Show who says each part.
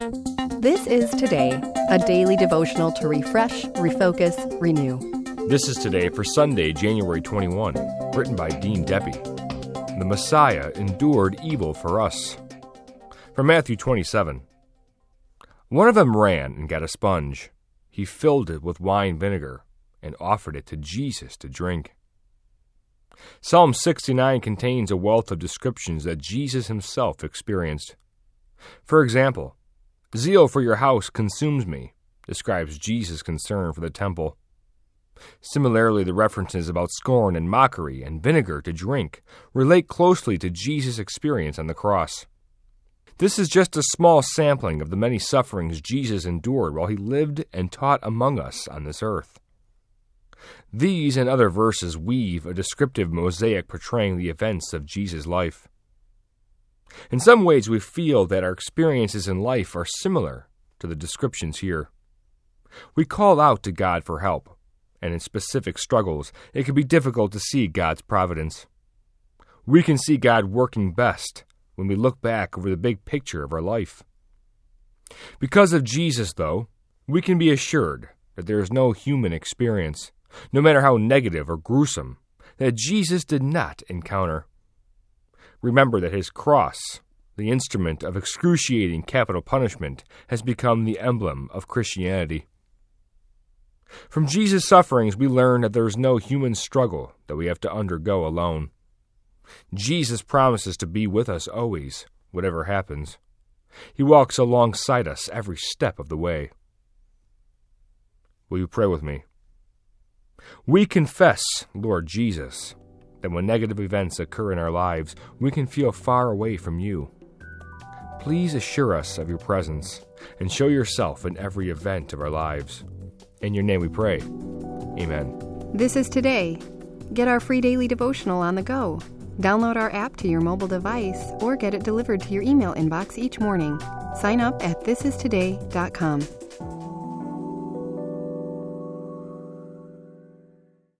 Speaker 1: This is Today, a daily devotional to refresh, refocus, renew.
Speaker 2: This is Today for Sunday, January 21, written by Dean Deppy. The Messiah endured evil for us. From Matthew 27. One of them ran and got a sponge. He filled it with wine vinegar and offered it to Jesus to drink. Psalm 69 contains a wealth of descriptions that Jesus himself experienced. For example, "Zeal for your house consumes me," describes Jesus' concern for the temple. Similarly, the references about scorn and mockery and vinegar to drink relate closely to Jesus' experience on the cross. This is just a small sampling of the many sufferings Jesus endured while he lived and taught among us on this earth. These and other verses weave a descriptive mosaic portraying the events of Jesus' life. In some ways, we feel that our experiences in life are similar to the descriptions here. We call out to God for help, and in specific struggles, it can be difficult to see God's providence. We can see God working best when we look back over the big picture of our life. Because of Jesus, though, we can be assured that there is no human experience, no matter how negative or gruesome, that Jesus did not encounter. Remember that his cross, the instrument of excruciating capital punishment, has become the emblem of Christianity. From Jesus' sufferings, we learn that there is no human struggle that we have to undergo alone. Jesus promises to be with us always, whatever happens. He walks alongside us every step of the way. Will you pray with me? We confess, Lord Jesus, that when negative events occur in our lives, we can feel far away from you. Please assure us of your presence and show yourself in every event of our lives. In your name we pray. Amen.
Speaker 1: This is Today. Get our free daily devotional on the go. Download our app to your mobile device or get it delivered to your email inbox each morning. Sign up at thisistoday.com.